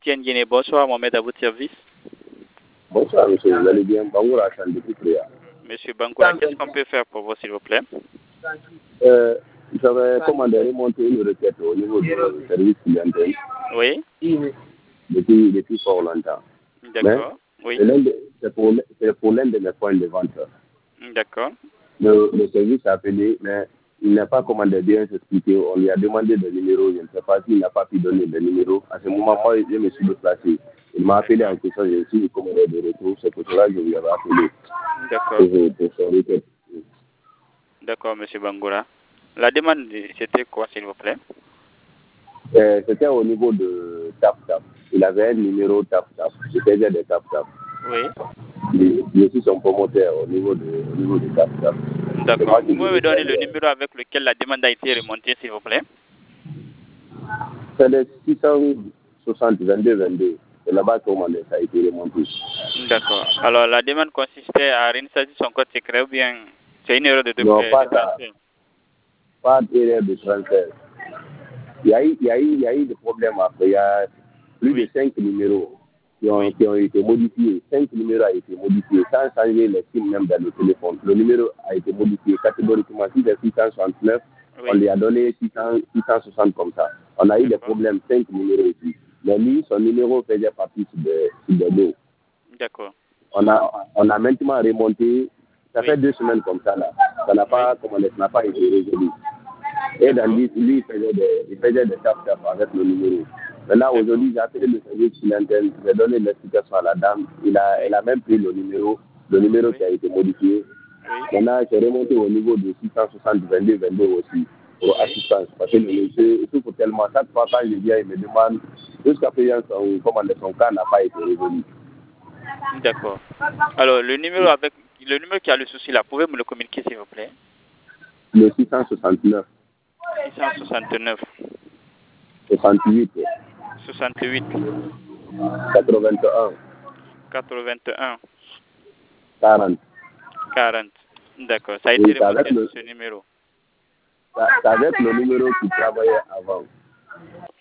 Tiens Guinée, bonsoir, Mohamed à votre service. Bonsoir, monsieur. Vous allez bien? Bangoura Chan depuis Préa. Monsieur Bangoura, qu'est-ce qu'on peut faire pour vous, s'il vous plaît? J'avais commandé remonter une requête au niveau du service clientèle Oui, depuis fort longtemps. d'accord. Oui, C'est pour l'un de mes points de vente. d'accord. Le service a appelé, mais il n'a pas commandé bien s'expliquer. On lui a demandé le numéro. Je ne sais pas s'il n'a pas pu donner le numéro. À ce moment, moi, je me suis déplacé. Il m'a appelé en question. J'ai aussi commandé de retour. C'est pour cela que je lui avais appelé. D'accord. Pour son requête. D'accord, monsieur Bangoura. La demande, c'était quoi, s'il vous plaît? C'était au niveau de TapTap. Il avait un numéro TapTap. Je faisais des TapTap. Oui. Je suis son promoteur au niveau de TapTap. D'accord. Vous pouvez me donner le numéro avec lequel la demande a été remontée, s'il vous plaît? C'est le 660 22 22. C'est là-bas que ça a été remonté. D'accord. Alors, la demande consistait à réinsérer son code secret ou bien c'est une erreur de Non, pas transfert? Pas d'erreur de transfert. Il y a eu des problèmes après. Il y a plus de 5 numéros qui ont été modifiés. 5 numéros ont été modifiés sans changer les SIM même dans le téléphone. Le numéro a été modifié catégoriquement. Si c'est 669, on lui a donné 660 comme ça. On a eu des problèmes, 5 numéros ici. Mais lui, son numéro faisait partie sur des dos. D'accord. On a maintenant remonté. Ça fait 2 semaines comme ça là. Ça n'a pas été résolu. Et dans lui, il faisait des tap-tap avec le numéro. Maintenant, aujourd'hui, j'ai appelé le service clientèle, j'ai donné l'explication à la dame. Elle a même pris le numéro qui a été modifié. Maintenant, j'ai remonté au niveau de 660 22 22 aussi pour assistance. Parce que le monsieur souffre tellement. Chaque fois quand je viens, il me demande jusqu'à présent son cas n'a pas été résolu. D'accord. Alors, le numéro qui a le souci là, pouvez-vous me le communiquer, s'il vous plaît? Le 669. 669. 68. 68. 81. 81. 40. 40. D'accord. Ça a été remonté sur ce numéro. C'est avec le numéro qui travaillait avant.